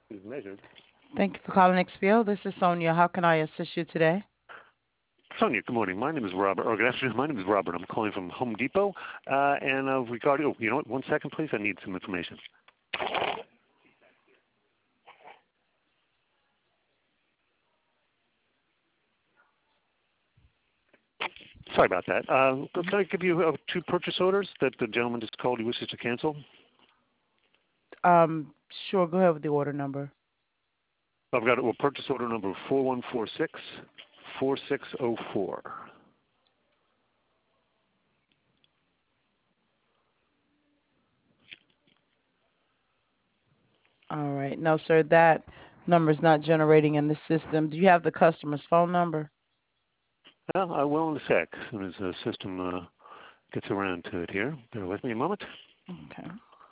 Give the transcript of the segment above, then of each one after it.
is measured. Thank you for calling XPO. This is Sonia. How can I assist you today? Sonia, good morning. My name is Robert. Or good afternoon. My name is Robert. I'm calling from Home Depot. And regarding, oh, you know what? 1 second, please. I need some information. Sorry about that. Can I give you two purchase orders that the gentleman just called he wishes to cancel? Um, sure. Go ahead with the order number. I've got purchase order number 4146-4604. All right. No, sir. That number is not generating in the system. Do you have the customer's phone number? Well, I will in a sec, as soon as the system gets around to it here. Bear with me a moment. Okay.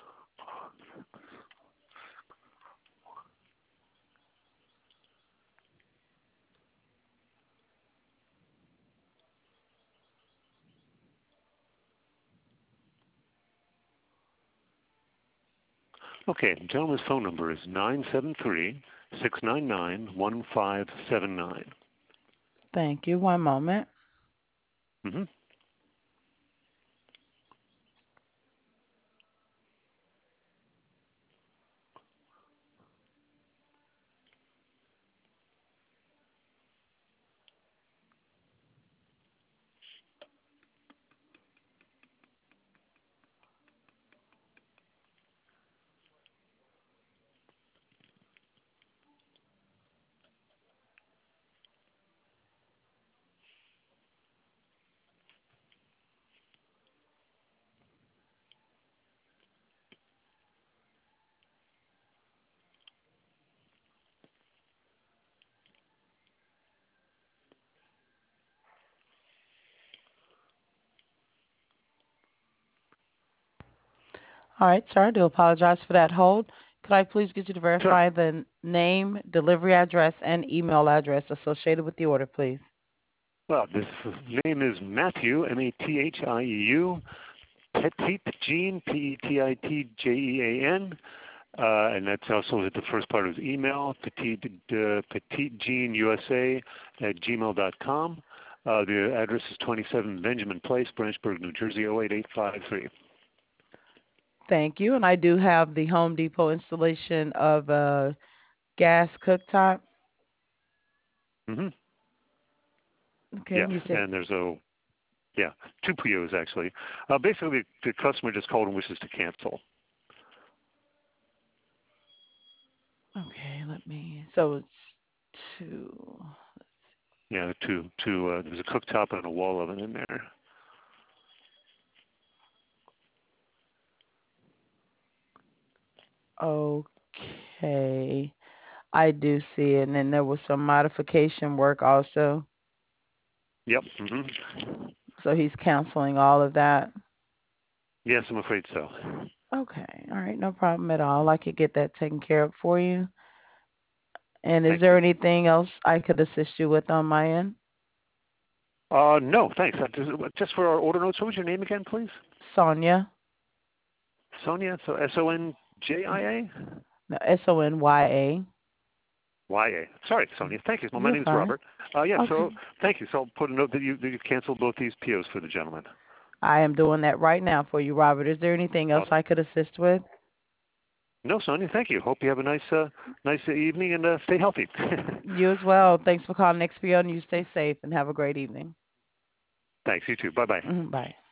Okay, the gentleman's phone number is 973-699-1579. Thank you. One moment. Mm-hmm. All right, sir. I do apologize for that hold. Could I please get you to Sure. verify the name, delivery address, and email address associated with the order, please? Well, this name is Matthew, Mathieu, Petit Jean, Petitjean, and that's also the first part of his email, petitjeanusa@gmail.com. The address is 27 Benjamin Place, Branchburg, New Jersey, 08853. Thank you. And I do have the Home Depot installation of a gas cooktop. Mm-hmm. Okay, Yes, you said, and there's two POs actually. Basically, the customer just called and wishes to cancel. okay, so it's two. Yeah, there's a cooktop and a wall oven in there. Okay, I do see it. And then there was some modification work also. Yep. Mm-hmm. So he's canceling all of that. Yes, I'm afraid so. Okay, all right, no problem at all. I could get that taken care of for you. And is Thank there you. anything else I could assist you with on my end? No, thanks. Just for our order notes, what was your name again, please? Sonia? Sonia. So Sonjia? No, SonyA. YA. Sorry, Sonia. Thank you. Well, my You're name is fine. Robert. Yeah. Okay. So thank you. So I'll put a note that you canceled both these POs for the gentleman. I am doing that right now for you, Robert. Is there anything else Awesome. I could assist with? No, Sonia. Thank you. Hope you have a nice evening and stay healthy. You as well. Thanks for calling XPO, and you stay safe and have a great evening. Thanks. You too. Bye bye. Bye.